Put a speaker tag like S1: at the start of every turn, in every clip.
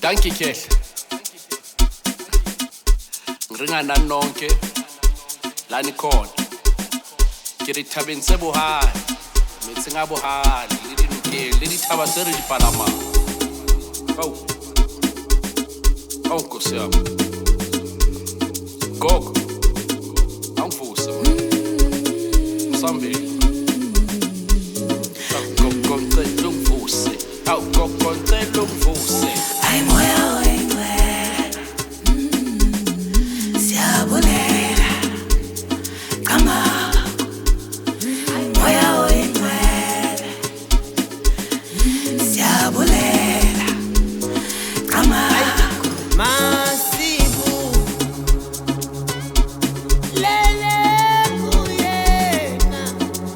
S1: Danke Kehle. Ngiringa nanonke lani khona. Ke re thabeng se bohale. Metseng a bohale le dinokeng le dithaba tse re di palamang. Au Nkosi yami. Gogo. Angivuse. Msambili. Gogo ngicela ungivuse. Au gogo ngicela ungivuse.
S2: Ay moya wengwela. Siyabulela. Kama. Ay moya wengwela. Siyabulela. Kama. Masibu. Lele kuyena.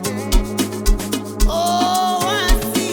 S2: Oh wasi.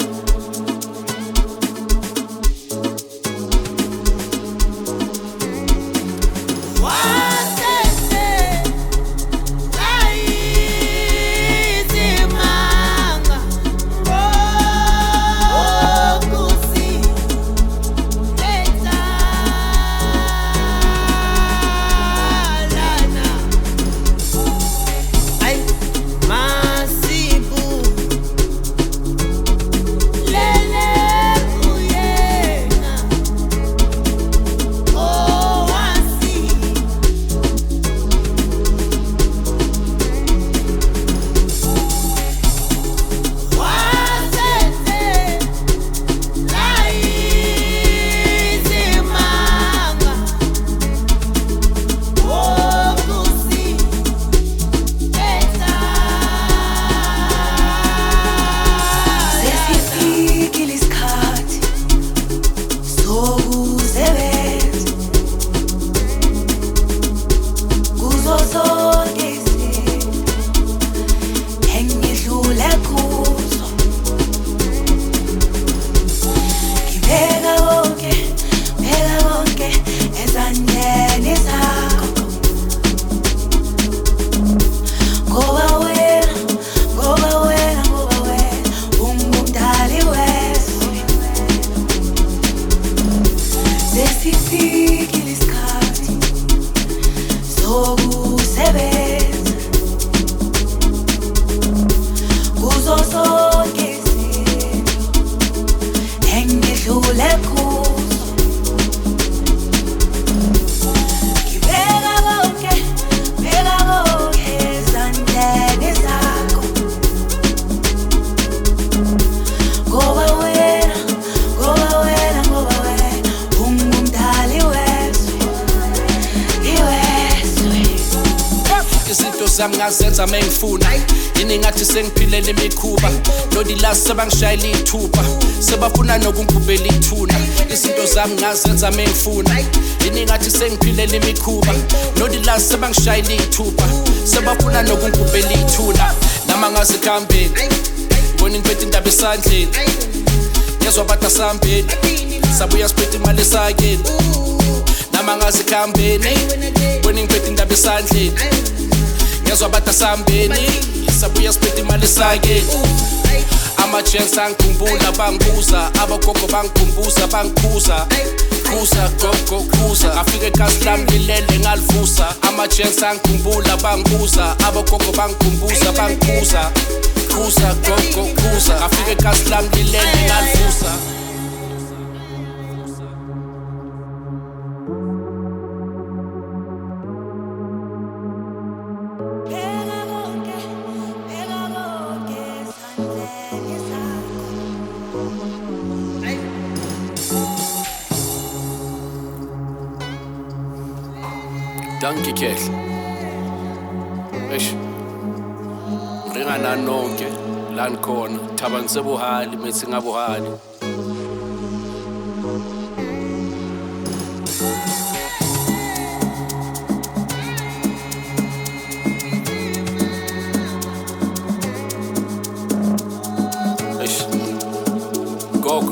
S1: Ngazenza mengifuna yini ngathi sengiphilele imikhuba lodilasi sebangishayela ithupha sebafuna nokungibubela ithuna izinto zami ngazenza mengifuna yini ngathi sengiphilele imikhuba lodilasi sebangishayela ithupha sebafuna nokungibubela ithuna nama ngazikhambeni ngibona ngiphethe indaba esandleni yezwa bata sambeni sabuya siphethe imali esakeni nama ngazikhambeni ngibona ngiphethe indaba esandleni yezwa bata sambeni sabuya siphethe imali esakeni ama-chance angikhumbula bangibuza abagogo bangikhumbuza bangikhuza khuza gogo khuza ngafika ekhasi lami lilele ngalivusa ama-chance angikhumbula bangibuza abagogo bangikhumbuza bangikhuza khuza gogo khuza ngafika ekhasi lami lilele ngalivusa. Danke Kehle. Eish. Ngiringa nanonke lani khona thabang se bohale metseng a bohale. Eish. Gogo.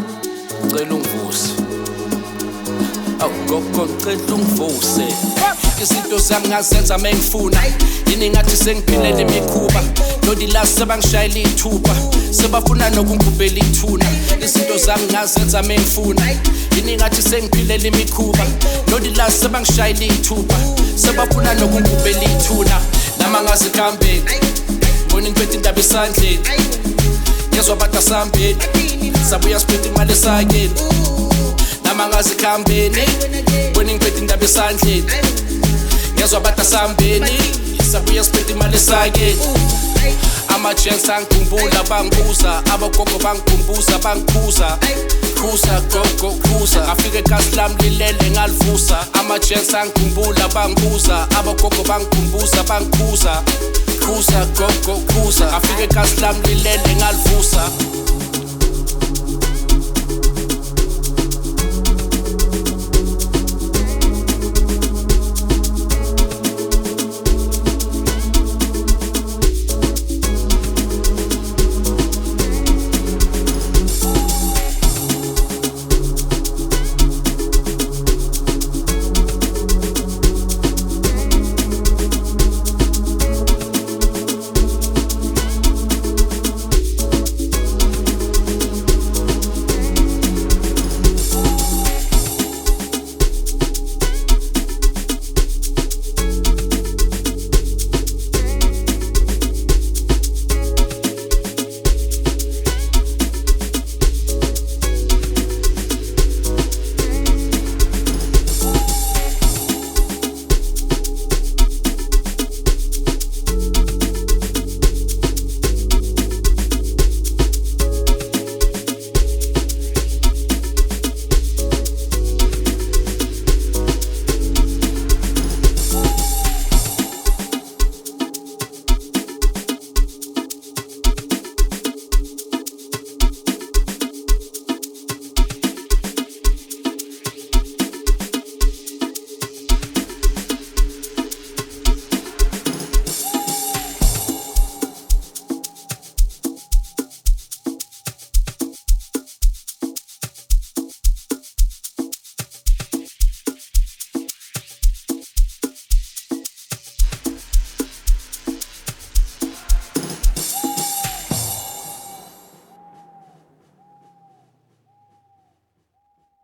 S1: Ngicela ungivuse. Au gogo ngicela ungivuse. izinto zami ngazenza mengifuna yini ngathi sengiphilele imikhuba nodilasi sebangishayela ithuba sebafuna nokungigubela ithuna izinto zami ngazenza mengifuna yini ngathi sengiphilele imikhuba nodilasi sebangishayela ithuba sebafuna nokungigubela ithuna nama ngazikhambeni mbona ngiphethe indaba esandleni yezwa bata sambeni sabuya siphethe imali esakeni nama ngazikhambeni mbona ngiphethe indaba esandleni yezwa bata sambeni sabuya siphethe imali esakeni ama-chance angikhumbula bangibuza abogogo bangikhumbuza bangikhuza khuza gogo khuza ngafika ekasi lami lilele ngalivusa ama-chance angikhumbula bangibuza abogogo bangikhumbuza bangikhuza khuza gogo khuza ngafika ekasi lami lilele ngalivusa